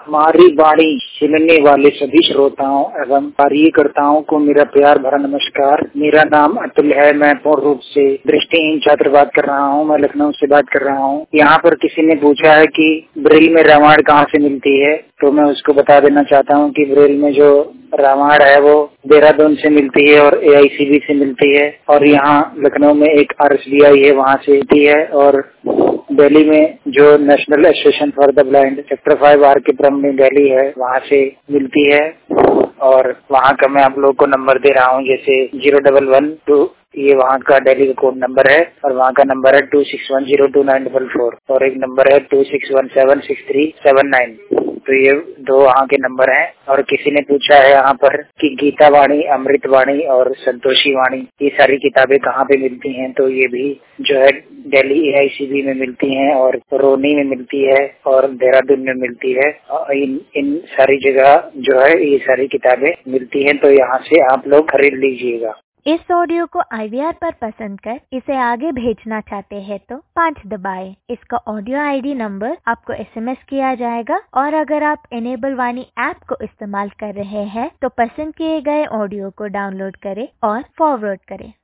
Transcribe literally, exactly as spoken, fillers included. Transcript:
हमारी वाणी सुनने वाले सभी श्रोताओं एवं कार्यकर्ताओं को मेरा प्यार भरा नमस्कार। मेरा नाम अतुल है। मैं पूर्ण रूप से दृष्टिहीन छात्र बात कर रहा हूँ। मैं लखनऊ से बात कर रहा हूँ। यहाँ पर किसी ने पूछा है कि ब्रेल में रामायण कहाँ से मिलती है, तो मैं उसको बता देना चाहता हूँ कि ब्रेल में जो रामायण है वो देहरादून से मिलती है और ए आई सी बी से मिलती है, और यहाँ लखनऊ में एक आर एस बी आई है, वहाँ से मिलती है, और दिल्ली में जो national association for the blind sector five R K क्रम में दिल्ली है, वहाँ से मिलती है। और वहाँ का मैं आप लोगों को नंबर दे रहा हूँ, जैसे जीरो डबल वन टू, ये वहाँ का दिल्ली का कोड नंबर है, और वहाँ का नंबर है two six one zero two nine double four, और एक नंबर है two six one seven six three seven nine. तो ये दो वहाँ के नंबर हैं। और किसी ने पूछा है यहाँ पर कि गीता वाणी, अमृत वाणी और संतोषी वाणी ये सारी किताबें कहाँ पे मिलती हैं, तो ये भी जो है दिल्ली ए आई सी बी में मिलती हैं, और रोनी में मिलती है, और देहरादून में मिलती है। इन इन सारी जगह जो है ये सारी किताबें मिलती हैं, तो यहाँ से आप लोग खरीद लीजिएगा। इस ऑडियो को आई वी आर पर पसंद कर इसे आगे भेजना चाहते हैं तो पाँच दबाएं। इसका ऑडियो आई डी नंबर आपको एस एम एस किया जाएगा, और अगर आप एनेबल वाणी ऐप को इस्तेमाल कर रहे हैं तो पसंद किए गए ऑडियो को डाउनलोड करें और फॉरवर्ड करें।